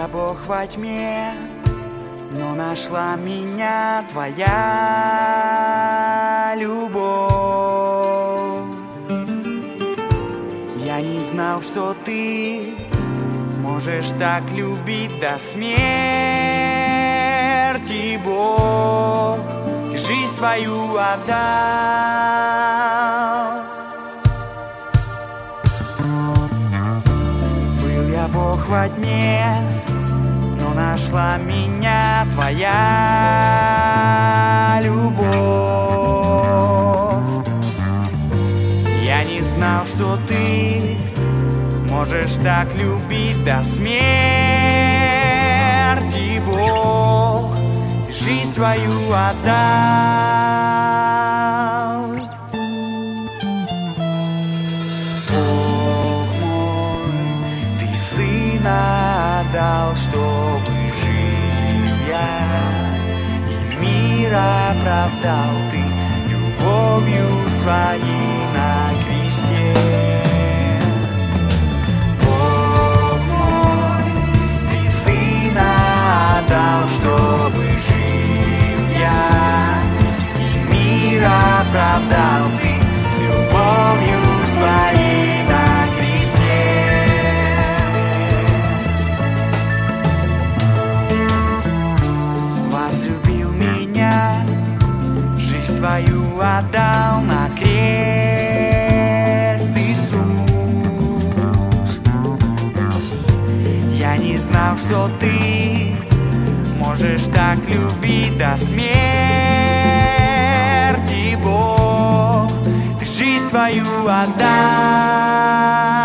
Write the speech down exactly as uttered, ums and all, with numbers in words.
я Бог во тьме, но нашла меня твоя любовь. Я не знал, что ты можешь так любить до смерти, Бог, жизнь свою отдал. Был я Бог во тьме, но нашла меня твоя любовь. Я не знал, что ты можешь так любить до смерти, Бог, жизнь свою отдал. Бог мой, ты сына отдал, чтобы жил я, и мир оправдал ты любовью своей на кресте. Чтобы жил я, и мир оправдал ты любовью своей на кресте. Возлюбил меня, жизнь свою отдал на крест Иисус. Я не знал, что ты можешь так любить до смерти, Бог, ты жизнь свою отдал.